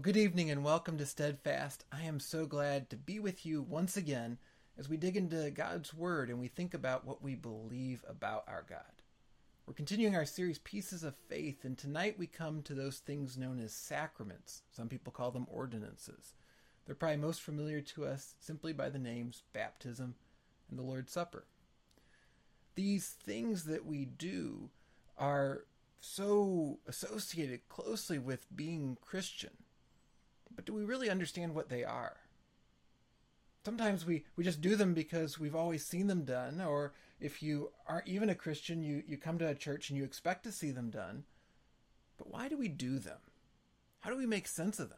Well, good evening and welcome to Steadfast. I am so glad to be with you once again as we dig into God's Word and we think about what we believe about our God. We're continuing our series, Pieces of Faith, and tonight we come to those things known as sacraments. Some people call them ordinances. They're probably most familiar to us simply by the names baptism and the Lord's Supper. These things that we do are so associated closely with being Christian. But do we really understand what they are? Sometimes we just do them because we've always seen them done, or if you aren't even a Christian, you come to a church and you expect to see them done. But why do we do them? How do we make sense of them?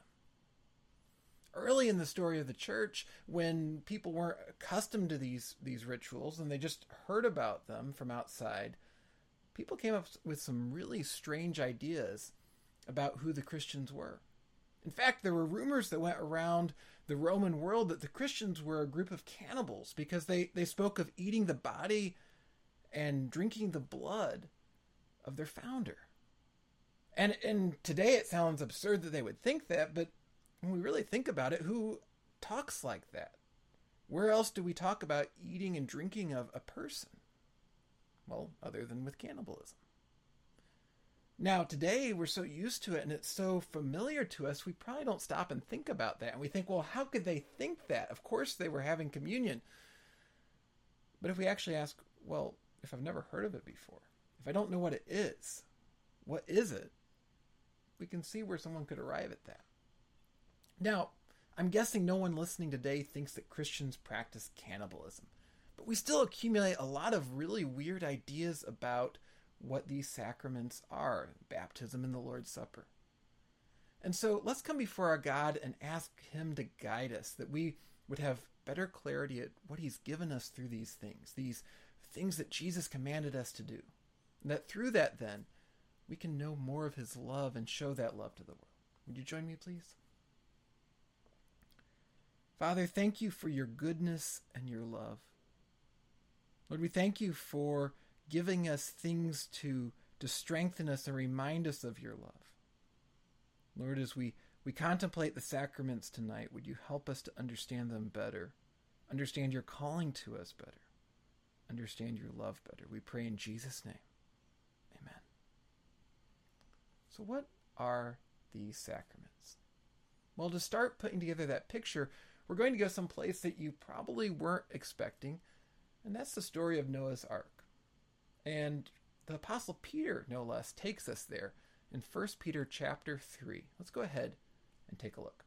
Early in the story of the church, when people weren't accustomed to these rituals and they just heard about them from outside, people came up with some really strange ideas about who the Christians were. In fact, there were rumors that went around the Roman world that the Christians were a group of cannibals because they spoke of eating the body and drinking the blood of their founder. And today it sounds absurd that they would think that, but when we really think about it, who talks like that? Where else do we talk about eating and drinking of a person? Well, other than with cannibalism. Now, today, we're so used to it and it's so familiar to us, we probably don't stop and think about that. And we think, well, how could they think that? Of course they were having communion. But if we actually ask, well, if I've never heard of it before, if I don't know what it is, what is it? We can see where someone could arrive at that. Now, I'm guessing no one listening today thinks that Christians practice cannibalism. But we still accumulate a lot of really weird ideas about what these sacraments are, baptism and the Lord's Supper. And so let's come before our God and ask Him to guide us, that we would have better clarity at what He's given us through these things that Jesus commanded us to do. And that through that then, we can know more of His love and show that love to the world. Would you join me, please? Father, thank you for your goodness and your love. Lord, we thank you for giving us things to strengthen us and remind us of your love. Lord, as we contemplate the sacraments tonight, would you help us to understand them better, understand your calling to us better, understand your love better. We pray in Jesus' name. Amen. So what are these sacraments? Well, to start putting together that picture, we're going to go someplace that you probably weren't expecting, and that's the story of Noah's Ark. And the Apostle Peter, no less, takes us there in 1 Peter chapter 3. Let's go ahead and take a look.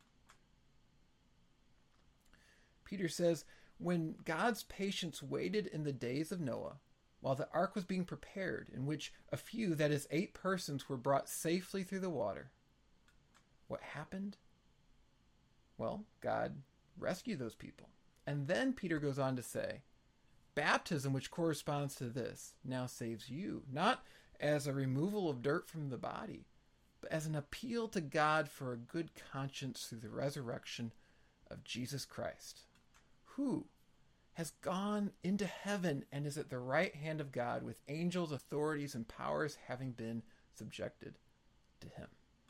Peter says, when God's patience waited in the days of Noah, while the ark was being prepared, in which a few, that is 8 persons, were brought safely through the water, what happened? Well, God rescued those people. And then Peter goes on to say, baptism, which corresponds to this, now saves you, not as a removal of dirt from the body, but as an appeal to God for a good conscience through the resurrection of Jesus Christ, who has gone into heaven and is at the right hand of God with angels, authorities, and powers having been subjected to him.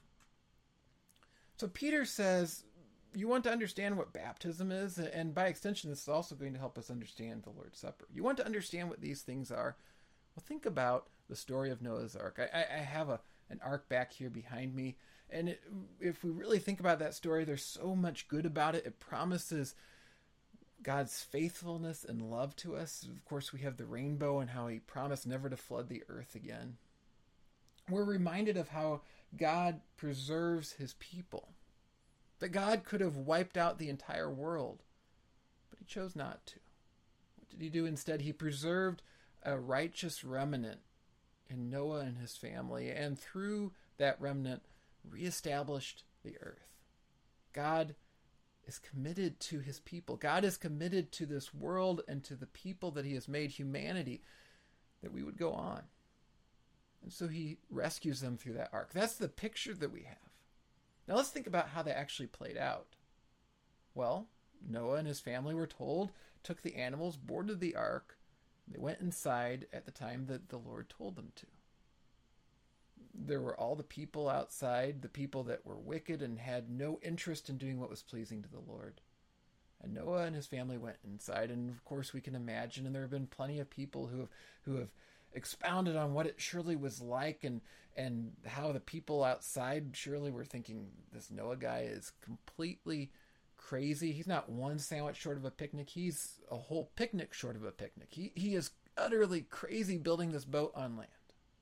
So Peter says, you want to understand what baptism is, and by extension, this is also going to help us understand the Lord's Supper. You want to understand what these things are? Well, think about the story of Noah's Ark. I have an ark back here behind me, and if we really think about that story, there's so much good about it. It promises God's faithfulness and love to us. Of course, we have the rainbow and how He promised never to flood the earth again. We're reminded of how God preserves His people. That God could have wiped out the entire world, but He chose not to. What did He do instead? He preserved a righteous remnant in Noah and his family, and through that remnant, reestablished the earth. God is committed to His people. God is committed to this world and to the people that He has made, humanity, that we would go on. And so He rescues them through that ark. That's the picture that we have. Now let's think about how that actually played out. Well, Noah and his family, were told, took the animals, boarded the ark. They went inside at the time that the Lord told them to. There were all the people outside, the people that were wicked and had no interest in doing what was pleasing to the Lord. And Noah and his family went inside, and of course we can imagine, and there have been plenty of people who have expounded on what it surely was like, and how the people outside surely were thinking, this Noah guy is completely crazy. He's not one sandwich short of a picnic. He's a whole picnic short of a picnic. He is utterly crazy building this boat on land.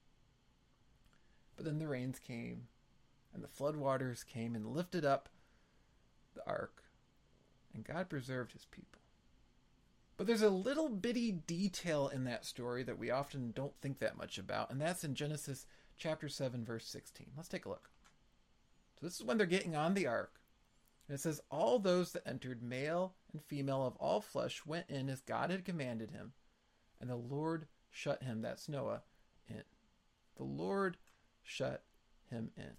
But then the rains came, and the floodwaters came and lifted up the ark, and God preserved his people. But there's a little bitty detail in that story that we often don't think that much about, and that's in Genesis chapter 7, verse 16. Let's take a look. So this is when they're getting on the ark. And it says, all those that entered, male and female of all flesh, went in as God had commanded him, and the Lord shut him, that's Noah, in. The Lord shut him in.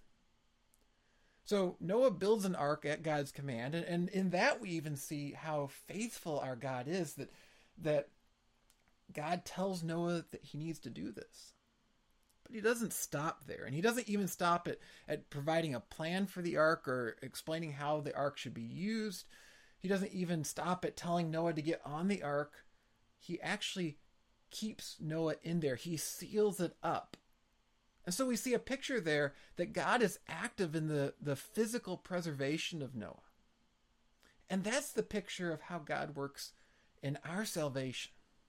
So Noah builds an ark at God's command, and in that we even see how faithful our God is, that God tells Noah that he needs to do this. But he doesn't stop there, and he doesn't even stop at providing a plan for the ark or explaining how the ark should be used. He doesn't even stop at telling Noah to get on the ark. He actually keeps Noah in there. He seals it up. And so we see a picture there that God is active in the physical preservation of Noah. And that's the picture of how God works in our salvation.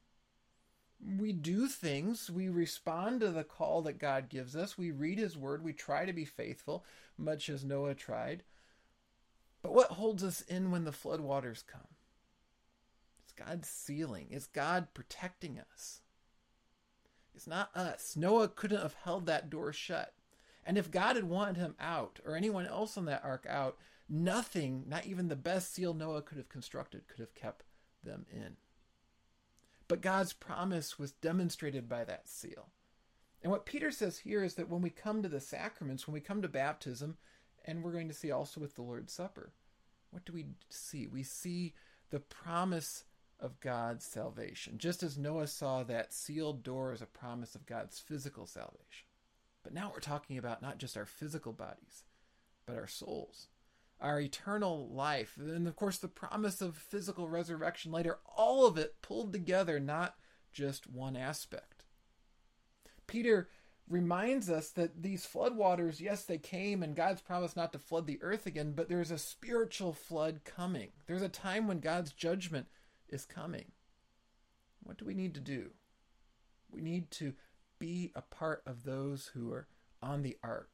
We do things, we respond to the call that God gives us, we read his word, we try to be faithful, much as Noah tried. But what holds us in when the floodwaters come? It's God's sealing, it's God protecting us. It's not us. Noah couldn't have held that door shut. And if God had wanted him out, or anyone else on that ark out, nothing, not even the best seal Noah could have constructed, could have kept them in. But God's promise was demonstrated by that seal. And what Peter says here is that when we come to the sacraments, when we come to baptism, and we're going to see also with the Lord's Supper, what do we see? We see the promise of God's salvation, just as Noah saw that sealed door as a promise of God's physical salvation. But now we're talking about not just our physical bodies, but our souls, our eternal life, and of course the promise of physical resurrection later, all of it pulled together, not just one aspect. Peter reminds us that these floodwaters, yes, they came, and God's promised not to flood the earth again, but there's a spiritual flood coming. There's a time when God's judgment is coming. What do we need to do? We need to be a part of those who are on the ark.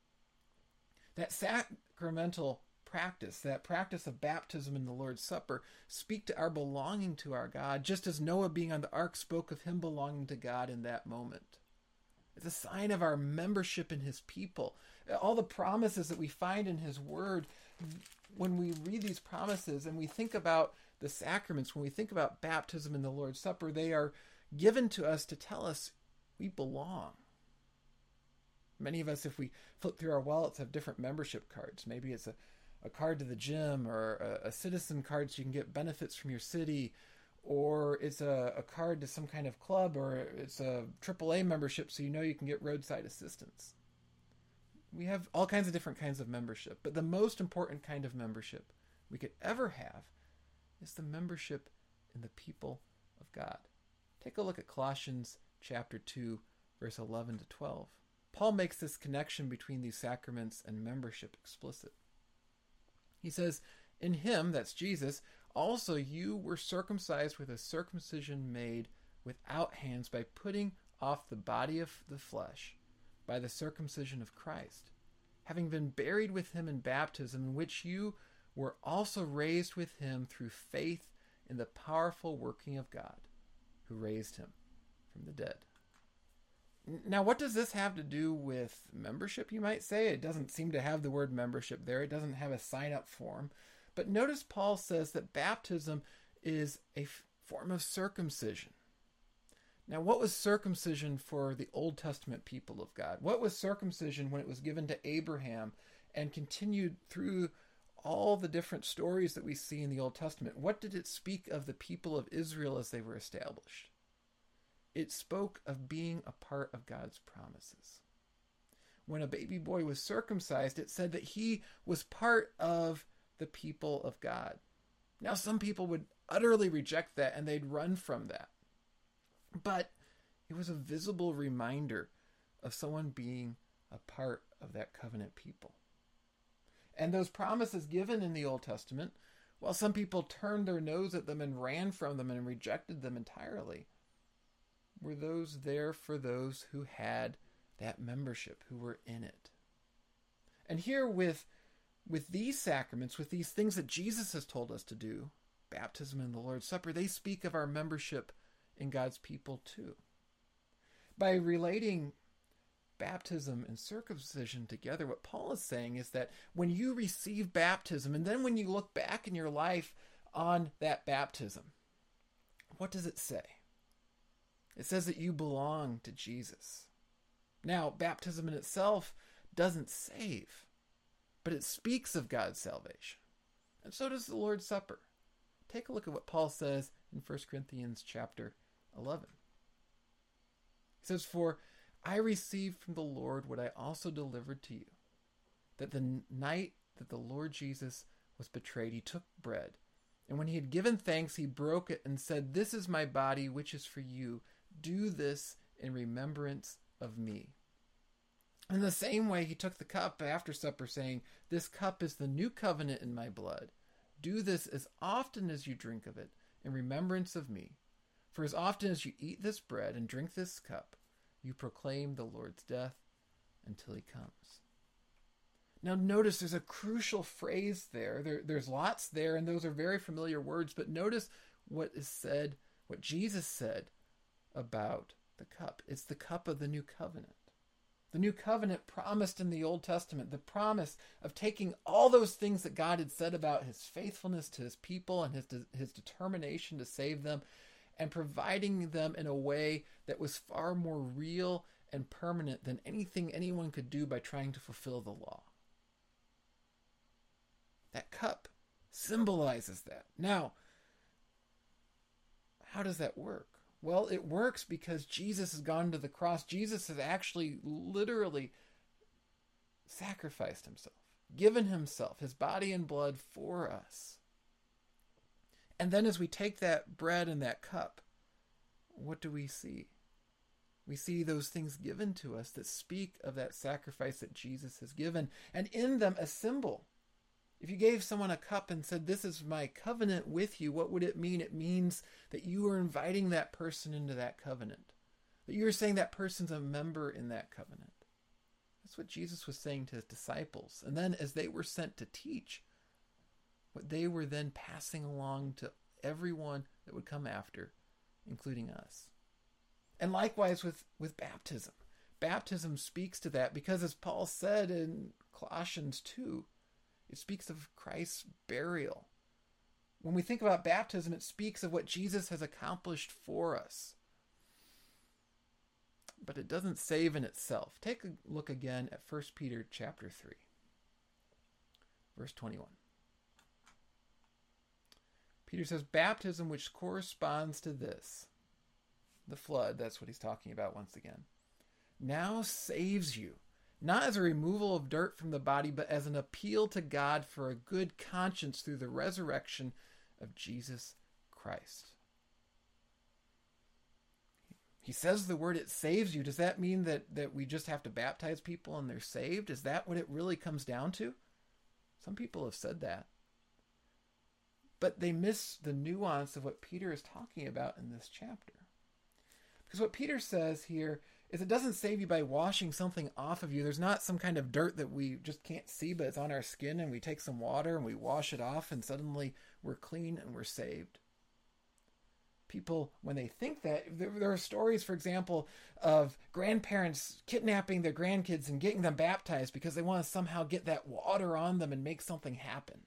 That sacramental practice, that practice of baptism in the Lord's Supper, speak to our belonging to our God, just as Noah being on the ark spoke of him belonging to God in that moment. It's a sign of our membership in his people. All the promises that we find in his word, when we read these promises and we think about the sacraments, when we think about baptism and the Lord's Supper, they are given to us to tell us we belong. Many of us, if we flip through our wallets, have different membership cards. Maybe it's a card to the gym, or a citizen card so you can get benefits from your city, or it's a card to some kind of club, or it's a AAA membership so you know you can get roadside assistance. We have all kinds of different kinds of membership, but the most important kind of membership we could ever have is the membership in the people of God. Take a look at Colossians chapter 2, verse 11 to 12. Paul makes this connection between these sacraments and membership explicit. He says, in him, that's Jesus, also you were circumcised with a circumcision made without hands by putting off the body of the flesh by the circumcision of Christ, having been buried with him in baptism, in which you were also raised with him through faith in the powerful working of God, who raised him from the dead. Now, what does this have to do with membership, you might say? It doesn't seem to have the word membership there. It doesn't have a sign-up form. But notice Paul says that baptism is a form of circumcision. Now, what was circumcision for the Old Testament people of God? What was circumcision when it was given to Abraham and continued through all the different stories that we see in the Old Testament? What did it speak of the people of Israel as they were established? It spoke of being a part of God's promises. when a baby boy was circumcised, it said that he was part of the people of God. Now, some people would utterly reject that and they'd run from that. But it was a visible reminder of someone being a part of that covenant people. And those promises given in the Old Testament, while some people turned their nose at them and ran from them and rejected them entirely, were those there for those who had that membership, who were in it. And here with these sacraments, with these things that Jesus has told us to do, baptism and the Lord's Supper, they speak of our membership in God's people too. By relating baptism and circumcision together, what Paul is saying is that when you receive baptism, and then when you look back in your life on that baptism, what does it say? It says that you belong to Jesus. Now, baptism in itself doesn't save, but it speaks of God's salvation. And so does the Lord's Supper. Take a look at what Paul says in 1 Corinthians chapter 11. He says, "For I received from the Lord what I also delivered to you, that the night that the Lord Jesus was betrayed, he took bread, and when he had given thanks, he broke it and said, 'This is my body, which is for you. Do this in remembrance of me.' In the same way, he took the cup after supper, saying, 'This cup is the new covenant in my blood. Do this as often as you drink of it in remembrance of me. For as often as you eat this bread and drink this cup, you proclaim the Lord's death until he comes.'" Now notice there's a crucial phrase there. There's lots there, and those are very familiar words, but notice what is said, what Jesus said about the cup. It's the cup of the new covenant. The new covenant promised in the Old Testament, the promise of taking all those things that God had said about his faithfulness to his people and his determination to save them, and providing them in a way that was far more real and permanent than anything anyone could do by trying to fulfill the law. That cup symbolizes that. Now, how does that work? Well, it works because Jesus has gone to the cross. Jesus has actually literally sacrificed himself, given himself, his body and blood for us. And then as we take that bread and that cup, what do we see? We see those things given to us that speak of that sacrifice that Jesus has given, and in them a symbol. If you gave someone a cup and said, "This is my covenant with you," what would it mean? It means that you are inviting that person into that covenant. That you're saying that person's a member in that covenant. That's what Jesus was saying to his disciples. And then as they were sent to teach, what they were then passing along to everyone that would come after, including us. And likewise with baptism. Baptism speaks to that because, as Paul said in Colossians 2, it speaks of Christ's burial. When we think about baptism, it speaks of what Jesus has accomplished for us. But it doesn't save in itself. Take a look again at 1 Peter chapter 3, verse 21. Peter says, "Baptism, which corresponds to this," the flood, that's what he's talking about once again, "now saves you, not as a removal of dirt from the body, but as an appeal to God for a good conscience through the resurrection of Jesus Christ." He says the word, it saves you. Does that mean that we just have to baptize people and they're saved? Is that what it really comes down to? Some people have said that. But they miss the nuance of what Peter is talking about in this chapter. Because what Peter says here is it doesn't save you by washing something off of you. There's not some kind of dirt that we just can't see, but it's on our skin, and we take some water and we wash it off, and suddenly we're clean and we're saved. People, when they think that, there are stories, for example, of grandparents kidnapping their grandkids and getting them baptized because they want to somehow get that water on them and make something happen.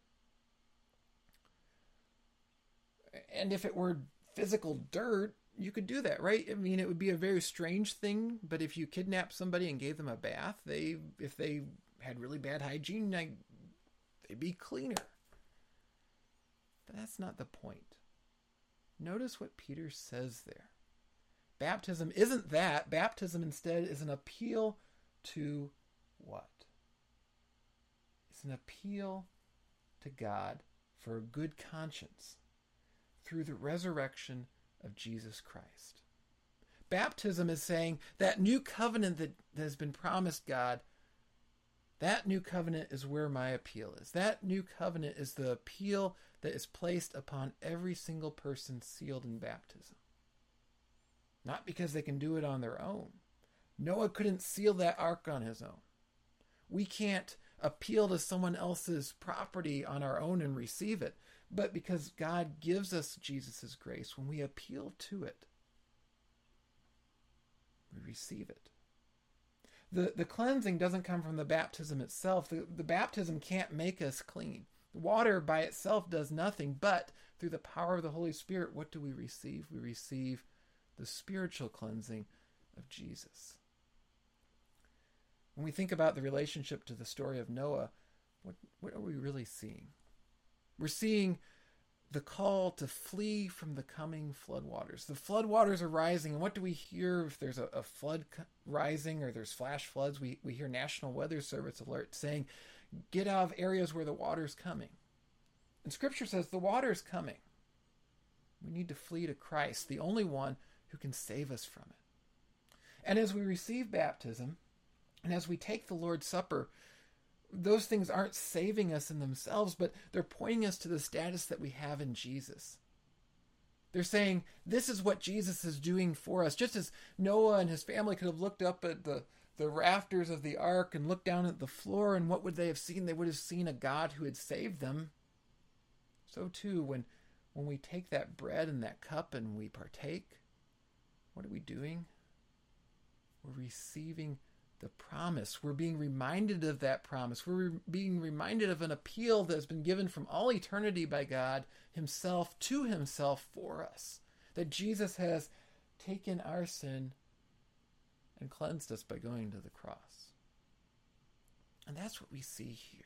And if it were physical dirt, you could do that, right? I mean, it would be a very strange thing, but if you kidnapped somebody and gave them a bath, if they had really bad hygiene, they'd be cleaner. But that's not the point. Notice what Peter says there. Baptism isn't that. Baptism instead is an appeal to what? It's an appeal to God for a good conscience through the resurrection of Jesus Christ. Baptism is saying that new covenant that has been promised God, that new covenant is where my appeal is. That new covenant is the appeal that is placed upon every single person sealed in baptism. Not because they can do it on their own. Noah couldn't seal that ark on his own. We can't appeal to someone else's property on our own and receive it, but because God gives us Jesus' grace, when we appeal to it, we receive it. The cleansing doesn't come from the baptism itself. The baptism can't make us clean. The water by itself does nothing, but through the power of the Holy Spirit, what do we receive? We receive the spiritual cleansing of Jesus. When we think about the relationship to the story of Noah, what are we really seeing? We're seeing the call to flee from the coming floodwaters. The floodwaters are rising, and what do we hear if there's a flood rising or there's flash floods? We hear National Weather Service alert saying, get out of areas where the water's coming. And Scripture says the water is coming. We need to flee to Christ, the only one who can save us from it. And as we receive baptism, and as we take the Lord's Supper, those things aren't saving us in themselves, but they're pointing us to the status that we have in Jesus. They're saying, this is what Jesus is doing for us. Just as Noah and his family could have looked up at the rafters of the ark and looked down at the floor, and what would they have seen? They would have seen a God who had saved them. So too, when we take that bread and that cup and we partake, what are we doing? We're receiving the promise. We're being reminded of that promise. We're being reminded of an appeal that has been given from all eternity by God himself to himself for us. That Jesus has taken our sin and cleansed us by going to the cross. And that's what we see here.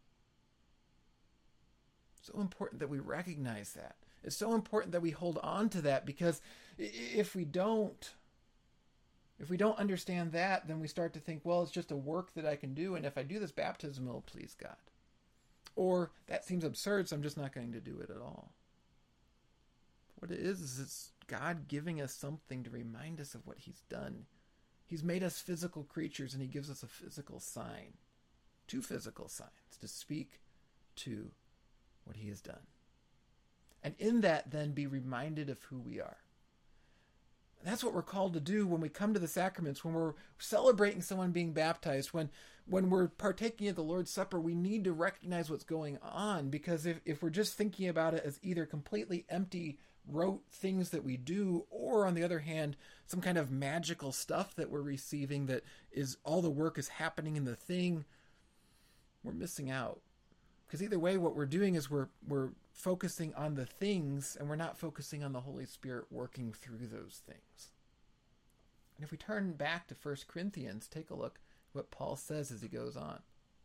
So important that we recognize that. It's so important that we hold on to that, because if we don't understand that, then we start to think, well, it's just a work that I can do, and if I do this baptism, it'll please God. Or, that seems absurd, so I'm just not going to do it at all. What it is it's God giving us something to remind us of what he's done. He's made us physical creatures, and he gives us a physical sign. 2 physical signs to speak to what he has done. And in that, then, be reminded of who we are. That's what we're called to do when we come to the sacraments, when we're celebrating someone being baptized, when we're partaking of the Lord's Supper. We need to recognize what's going on, because if we're just thinking about it as either completely empty, rote things that we do, or on the other hand, some kind of magical stuff that we're receiving that is all the work is happening in the thing, we're missing out. Because either way, what we're doing is we're focusing on the things, and we're not focusing on the Holy Spirit working through those things. And if we turn back to 1 Corinthians, take a look at what Paul says as he goes on.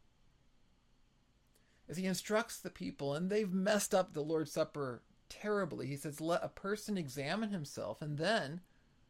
As he instructs the people, and they've messed up the Lord's Supper terribly, he says, let a person examine himself, and then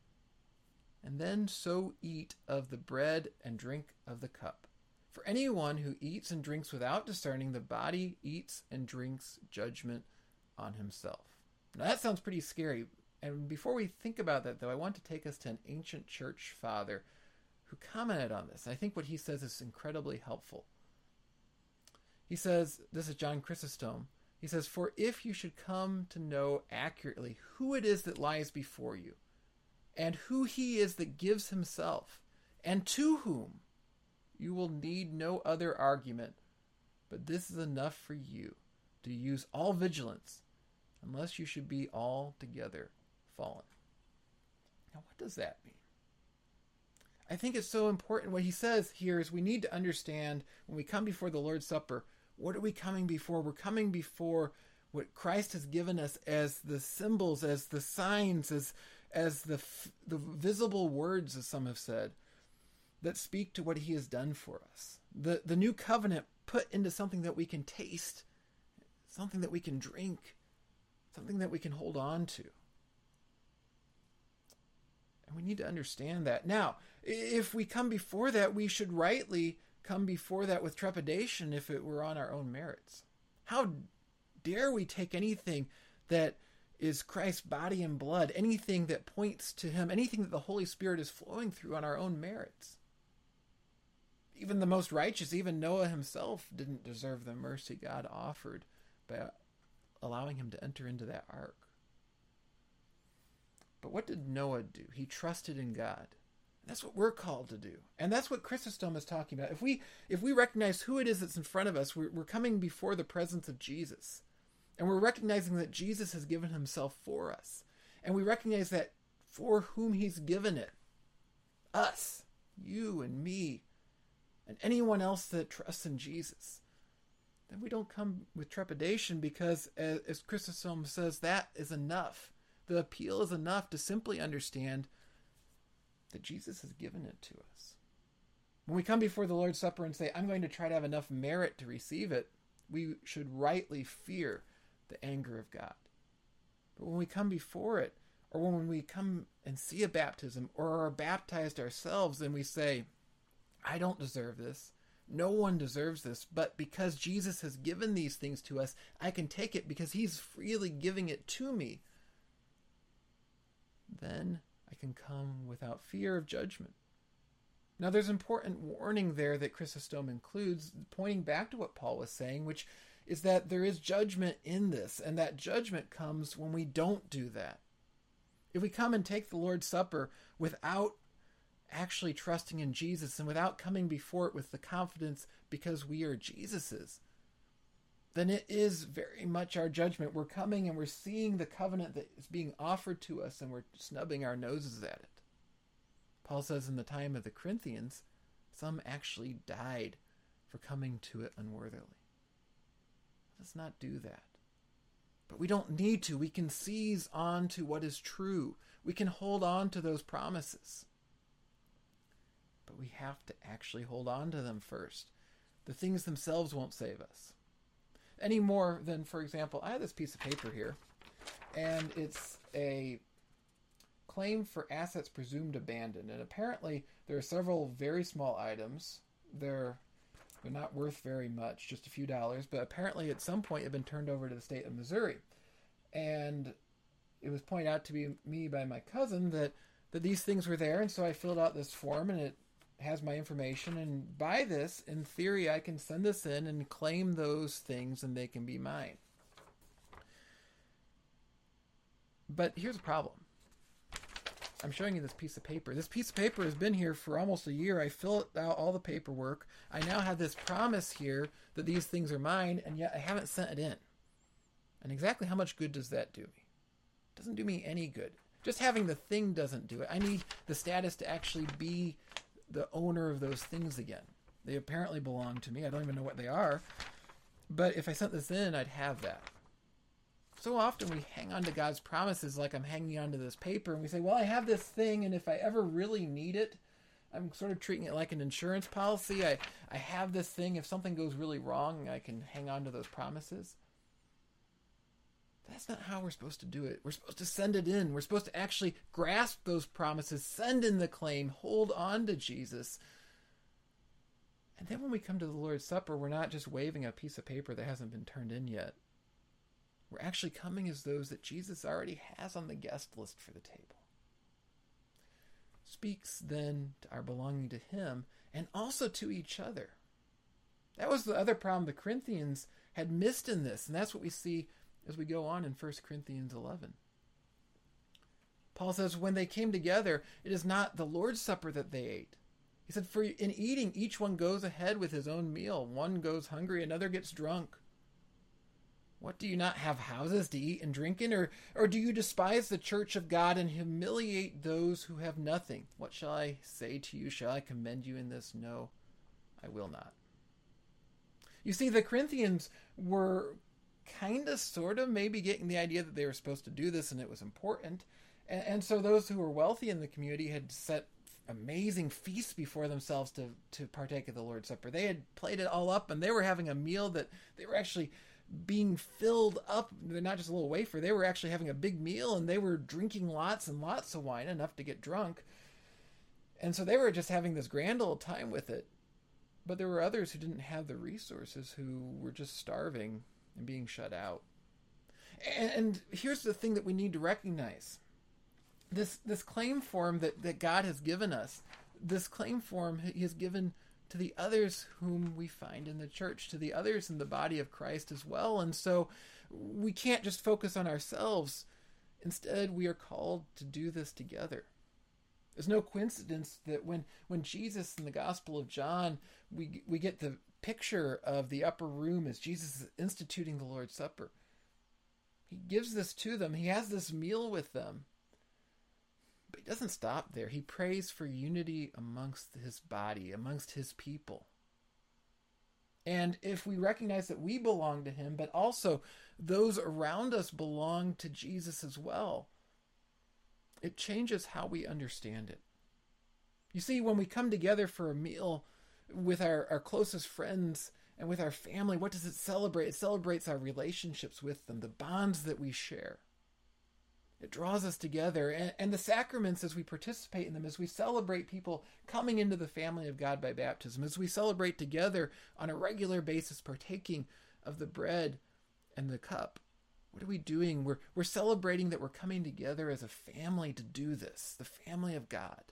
so eat of the bread and drink of the cup. For anyone who eats and drinks without discerning the body eats and drinks judgment on himself. Now that sounds pretty scary. And before we think about that, though, I want to take us to an ancient church father who commented on this. I think what he says is incredibly helpful. He says, this is John Chrysostom, he says, for if you should come to know accurately who it is that lies before you, and who he is that gives himself, and to whom, you will need no other argument, but this is enough for you, to use all vigilance, unless you should be altogether fallen. Now, what does that mean? I think it's so important. What he says here is we need to understand when we come before the Lord's Supper, what are we coming before? We're coming before what Christ has given us as the symbols, as the signs, as the visible words, as some have said, that speak to what he has done for us. The new covenant put into something that we can taste, something that we can drink, something that we can hold on to. And we need to understand that. Now, if we come before that, we should rightly come before that with trepidation if it were on our own merits. How dare we take anything that is Christ's body and blood, anything that points to him, anything that the Holy Spirit is flowing through on our own merits? Even the most righteous, even Noah himself, didn't deserve the mercy God offered by allowing him to enter into that ark. But what did Noah do? He trusted in God. That's what we're called to do. And that's what Chrysostom is talking about. If we recognize who it is that's in front of us, we're coming before the presence of Jesus. And we're recognizing that Jesus has given himself for us. And we recognize that for whom he's given it. Us, you and me, and anyone else that trusts in Jesus. Then we don't come with trepidation because, as Chrysostom says, that is enough. The appeal is enough to simply understand that Jesus has given it to us. When we come before the Lord's Supper and say, I'm going to try to have enough merit to receive it, we should rightly fear the anger of God. But when we come before it, or when we come and see a baptism, or are baptized ourselves, and we say, I don't deserve this, no one deserves this, but because Jesus has given these things to us, I can take it because he's freely giving it to me. Then I can come without fear of judgment. Now there's important warning there that Chrysostom includes, pointing back to what Paul was saying, which is that there is judgment in this, and that judgment comes when we don't do that. If we come and take the Lord's Supper without actually trusting in Jesus and without coming before it with the confidence because we are Jesus's, then it is very much our judgment. We're coming and we're seeing the covenant that is being offered to us, and we're snubbing our noses at it. Paul says in the time of the Corinthians, some actually died for coming to it unworthily. Let's not do that. But we don't need to. We can seize on to what is true. We can hold on to those promises. But we have to actually hold on to them first. The things themselves won't save us. Any more than, for example, I have this piece of paper here, and it's a claim for assets presumed abandoned. And apparently there are several very small items. They're not worth very much, just a few dollars, but apparently at some point it had been turned over to the state of Missouri. And it was pointed out to me by my cousin that these things were there, and so I filled out this form, and it has my information, and by this, in theory, I can send this in and claim those things, and they can be mine. But here's a problem. I'm showing you this piece of paper. This piece of paper has been here for almost a year. I filled out all the paperwork. I now have this promise here that these things are mine, and yet I haven't sent it in. And exactly how much good does that do me? It doesn't do me any good. Just having the thing doesn't do it. I need the status to actually be the owner of those things again. They apparently belong to me. I don't even know what they are. But if I sent this in, I'd have that. So often we hang on to God's promises like I'm hanging on to this paper, and we say, well, I have this thing, and if I ever really need it, I'm sort of treating it like an insurance policy. I have this thing. If something goes really wrong, I can hang on to those promises. That's not how we're supposed to do it. We're supposed to send it in. We're supposed to actually grasp those promises, send in the claim, hold on to Jesus. And then when we come to the Lord's Supper, we're not just waving a piece of paper that hasn't been turned in yet. We're actually coming as those that Jesus already has on the guest list for the table. Speaks then to our belonging to him and also to each other. That was the other problem the Corinthians had missed in this, and that's what we see as we go on in 1 Corinthians 11. Paul says, when they came together, it is not the Lord's Supper that they ate. He said, for in eating, each one goes ahead with his own meal. One goes hungry, another gets drunk. What, do you not have houses to eat and drink in? Or do you despise the church of God and humiliate those who have nothing? What shall I say to you? Shall I commend you in this? No, I will not. You see, the Corinthians were kind of, sort of, maybe getting the idea that they were supposed to do this and it was important. And so those who were wealthy in the community had set amazing feasts before themselves to partake of the Lord's Supper. They had played it all up, and they were having a meal that they were actually being filled up. They're not just a little wafer. They were actually having a big meal, and they were drinking lots and lots of wine, enough to get drunk. And so they were just having this grand old time with it. But there were others who didn't have the resources, who were just starving and being shut out. And here's the thing that we need to recognize. This claim form that God has given us, this claim form he has given to the others whom we find in the church, to the others in the body of Christ as well. And so we can't just focus on ourselves. Instead, we are called to do this together. There's no coincidence that when Jesus in the Gospel of John, we get the picture of the upper room as Jesus is instituting the Lord's Supper. He gives this to them. He has this meal with them. But he doesn't stop there. He prays for unity amongst his body, amongst his people. And if we recognize that we belong to him, but also those around us belong to Jesus as well, it changes how we understand it. You see, when we come together for a meal with our closest friends and with our family, what does it celebrate? It celebrates our relationships with them, the bonds that we share. It draws us together. And the sacraments, as we participate in them, as we celebrate people coming into the family of God by baptism, as we celebrate together on a regular basis, partaking of the bread and the cup, what are we doing? We're celebrating that we're coming together as a family to do this, the family of God.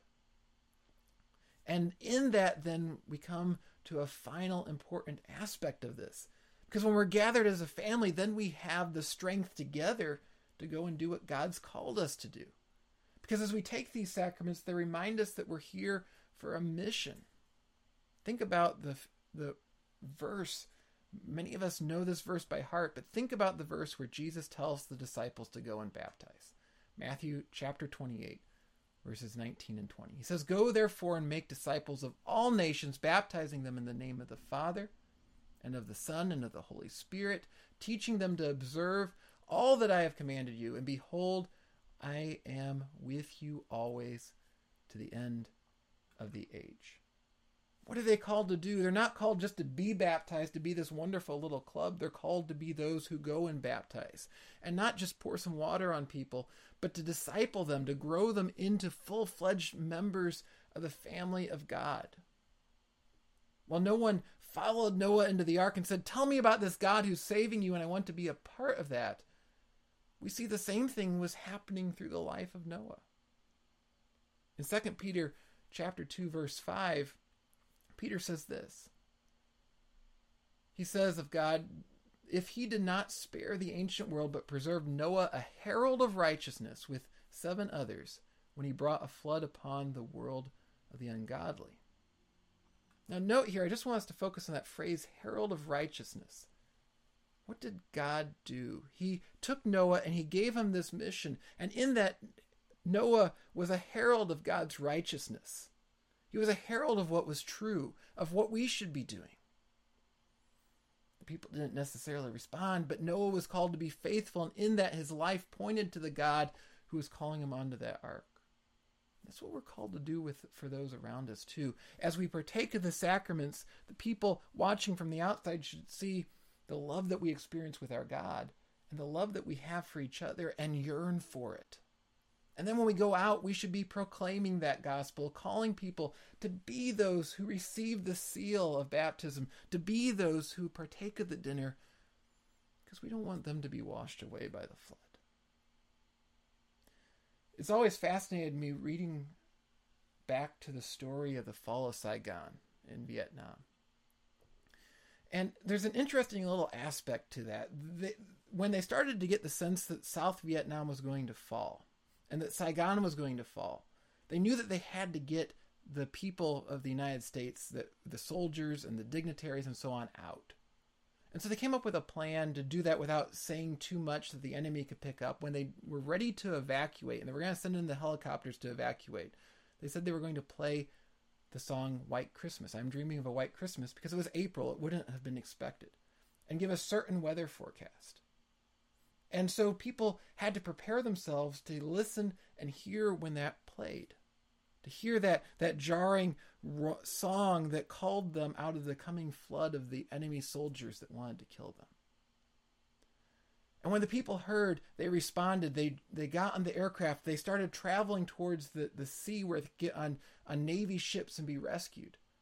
And in that, then, we come to a final important aspect of this. Because when we're gathered as a family, then we have the strength together to go and do what God's called us to do. Because as we take these sacraments, they remind us that we're here for a mission. Think about the verse. Many of us know this verse by heart, but think about the verse where Jesus tells the disciples to go and baptize. Matthew chapter 28, verses 19 and 20. He says, "Go therefore and make disciples of all nations, baptizing them in the name of the Father and of the Son and of the Holy Spirit, teaching them to observe all that I have commanded you. And behold, I am with you always to the end of the age." What are they called to do? They're not called just to be baptized, to be this wonderful little club. They're called to be those who go and baptize. And not just pour some water on people, but to disciple them, to grow them into full-fledged members of the family of God. Well, no one followed Noah into the ark and said, "Tell me about this God who's saving you, and I want to be a part of that." We see the same thing was happening through the life of Noah. In 2 Peter chapter 2, verse 5, Peter says this. He says of God, "If he did not spare the ancient world, but preserved Noah, a herald of righteousness, with 7 others, when he brought a flood upon the world of the ungodly." Now note here, I just want us to focus on that phrase, herald of righteousness. What did God do? He took Noah and he gave him this mission. And in that, Noah was a herald of God's righteousness. He was a herald of what was true, of what we should be doing. The people didn't necessarily respond, but Noah was called to be faithful, and in that his life pointed to the God who was calling him onto that ark. That's what we're called to do for those around us too. As we partake of the sacraments, the people watching from the outside should see the love that we experience with our God and the love that we have for each other and yearn for it. And then when we go out, we should be proclaiming that gospel, calling people to be those who receive the seal of baptism, to be those who partake of the dinner, because we don't want them to be washed away by the flood. It's always fascinated me reading back to the story of the fall of Saigon in Vietnam. And there's an interesting little aspect to that. When they started to get the sense that South Vietnam was going to fall, and that Saigon was going to fall, they knew that they had to get the people of the United States, the soldiers and the dignitaries and so on, out. And so they came up with a plan to do that without saying too much that the enemy could pick up. When they were ready to evacuate, and they were going to send in the helicopters to evacuate, they said they were going to play the song White Christmas. I'm dreaming of a white Christmas, because it was April. It wouldn't have been expected. And give a certain weather forecast. And so people had to prepare themselves to listen and hear when that played. To hear that jarring song that called them out of the coming flood of the enemy soldiers that wanted to kill them. And when the people heard, they responded. They got on the aircraft. They started traveling towards the sea where they could get on Navy ships and be rescued.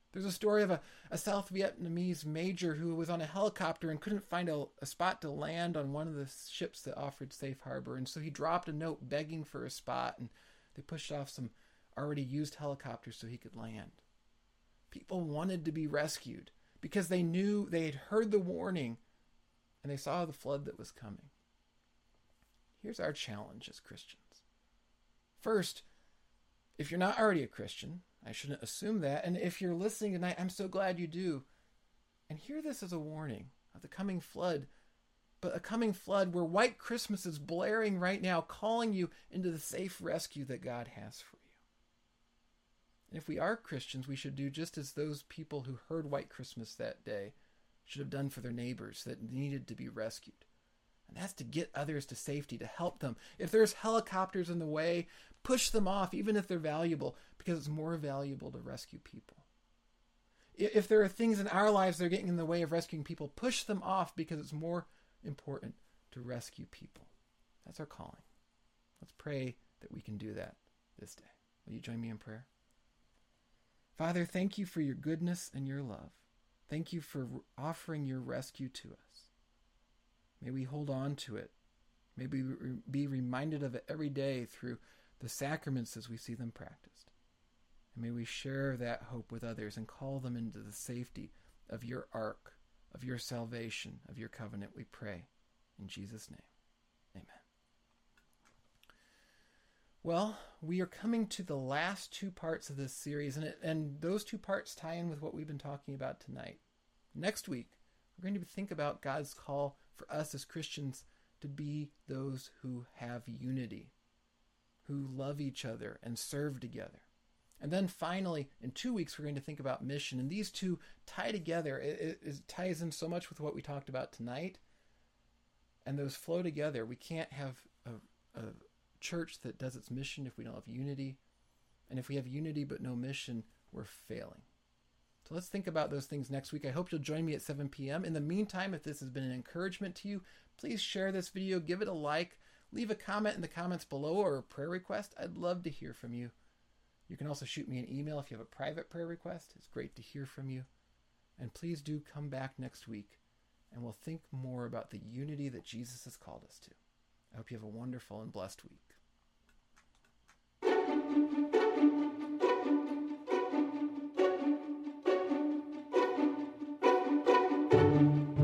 There's a story of a South Vietnamese major who was on a helicopter and couldn't find a spot to land on one of the ships that offered safe harbor. And so he dropped a note begging for a spot, and they pushed off some already used helicopters so he could land. People wanted to be rescued because they knew they had heard the warning and they saw the flood that was coming. Here's our challenge as Christians. First, if you're not already a Christian, I shouldn't assume that. And if you're listening tonight, I'm so glad you do. And hear this as a warning of the coming flood, but a coming flood where White Christmas is blaring right now, calling you into the safe rescue that God has for you. And if we are Christians, we should do just as those people who heard White Christmas that day should have done for their neighbors that needed to be rescued. And that's to get others to safety, to help them. If there's helicopters in the way, push them off, even if they're valuable, because it's more valuable to rescue people. If there are things in our lives that are getting in the way of rescuing people, push them off because it's more important to rescue people. That's our calling. Let's pray that we can do that this day. Will you join me in prayer? Father, thank you for your goodness and your love. Thank you for offering your rescue to us. May we hold on to it. May we be reminded of it every day through the sacraments as we see them practiced. And may we share that hope with others and call them into the safety of your ark, of your salvation, of your covenant, we pray. In Jesus' name, amen. Well, we are coming to the last two parts of this series, and those two parts tie in with what we've been talking about tonight. Next week, we're going to think about God's call for us as Christians to be those who have unity, who love each other and serve together. And then finally, in 2 weeks, we're going to think about mission. And these two tie together. It ties in so much with what we talked about tonight. And those flow together. We can't have a church that does its mission if we don't have unity. And if we have unity but no mission, we're failing. So let's think about those things next week. I hope you'll join me at 7 p.m. In the meantime, if this has been an encouragement to you, please share this video, give it a like, leave a comment in the comments below or a prayer request. I'd love to hear from you. You can also shoot me an email if you have a private prayer request. It's great to hear from you. And please do come back next week and we'll think more about the unity that Jesus has called us to. I hope you have a wonderful and blessed week.